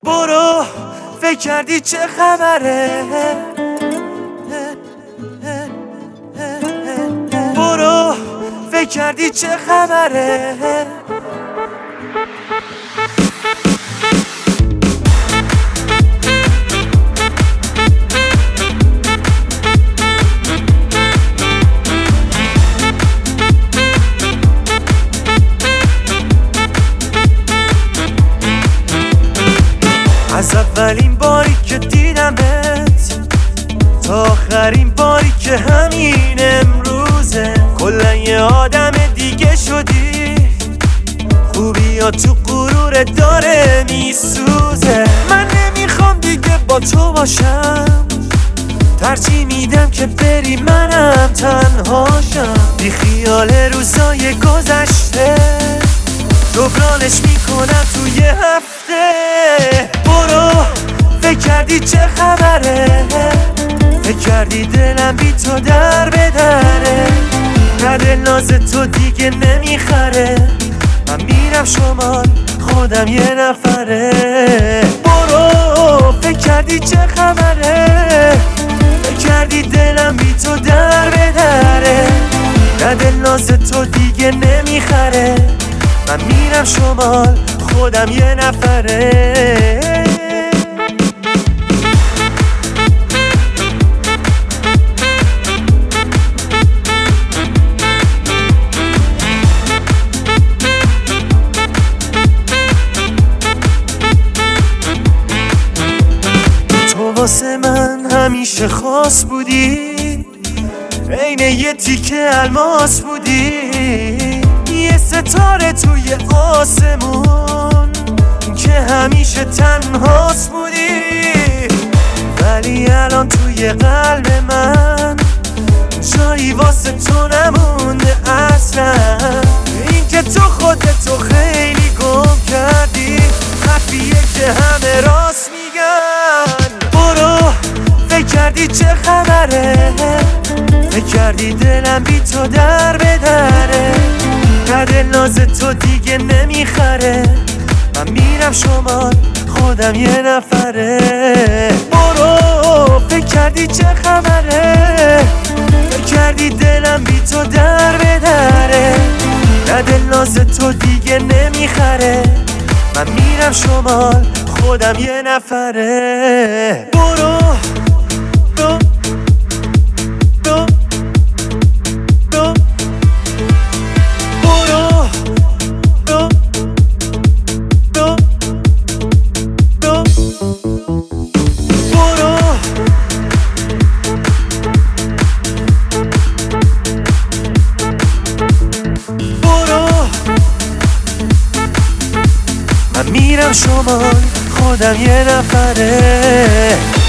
برو فکر کردی چه خبره، برو فکر کردی چه خبره. از اولین باری که دیدمت تا آخرین باری که همین امروزه، کلا یه آدم دیگه شدی. خوبی ها تو غرور داره میسوزه. من نمیخوام دیگه با تو باشم، ترجیح میدم که بری منم تنهاشم. بی خیال روزای گذشته جبرانش میکنم توی هفته. برو فکر کردی چه خبره، فکر کردی دلم بی تو در بدره. نه دل ناز تو دیگه نمیخره، من میرم شمال خودم یه نفره. برو فکر کردی چه خبره، فکر کردی دلم بی تو در بدره. نه دل ناز تو دیگه نمیخره، من میرم شمال خودم یه نفره. تو واسه من همیشه خاص بودی، عین یه تیکه الماس بودی، یه ستاره توی آسمون که همیشه تنهاست بودی. ولی الان توی قلب من جایی واسه تو نمونده اصلا. این که تو خودتو خیلی گم کردی، حرفیه که همه راست میگن. برو فکر کردی چه خبره، فکر کردی دلم بی تو در بدره. نه دل ناز تو دیگه نمیخره، من میرم شمال خودم یه نفره. برو فکر کردی چه خبره، فکر کردی دلم بی تو در بدره. نه دل ناز تو دیگه نمیخره، من میرم شمال خودم یه نفره. برو من میرم شمال خودم یه نفره.